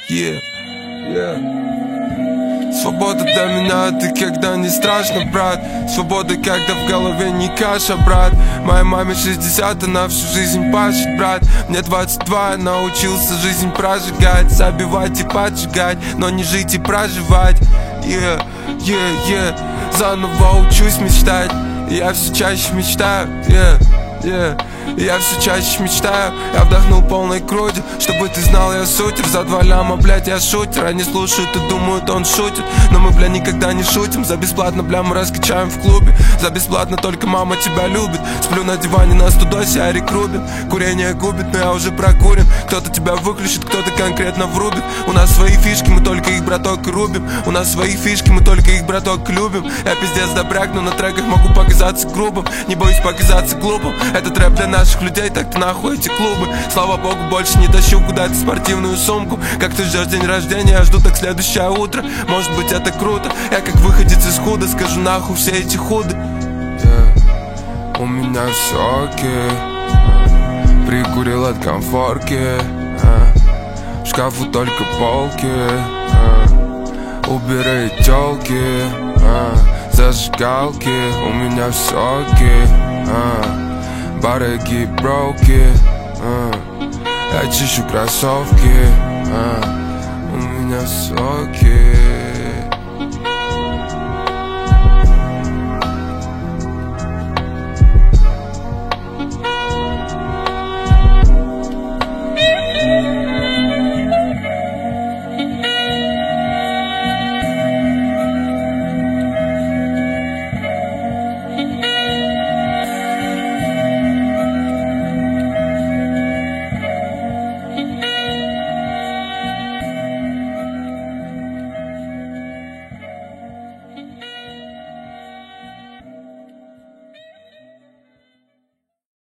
Свобода для меня это когда не страшно, брат. Свобода, когда в голове не каша, брат. Моей маме 60, она всю жизнь пашет, брат. Мне 22, я научился жизнь прожигать. Забивать и поджигать, но не жить и проживать. Заново учусь мечтать. Я все чаще мечтаю, я все чаще мечтаю. Я вдохнул полной грудью, чтобы ты знал, я сутер. За 2 ляма, блядь, я шутер. Они слушают и думают, он шутит. Но мы, бля, никогда не шутим. За бесплатно, бля, мы раскачаем в клубе. За бесплатно только мама тебя любит. Сплю на диване на студосе, Арик Рубин. Курение губит, но я уже прокурен. Кто-то тебя выключит, кто-то конкретно врубит. У нас свои фишки, мы только их, браток, рубим. У нас свои фишки, мы только их, браток, любим. Я пиздец добряк, но на треках могу показаться грубым. Не боюсь показаться глупым. Этот рэп для наших людей, так-то нахуй эти клубы. Слава богу, больше не тащу куда-то спортивную сумку. Как ты ждешь день рождения, я жду так следующее утро. Может быть это круто, я как выходец из худа скажу нахуй все эти худы. У меня все окей, прикурил от комфорки, в шкафу только полки, убирай тёлки, зажигалки. У меня все окей, барыги броуки, я чищу кроссовки, у меня все окей.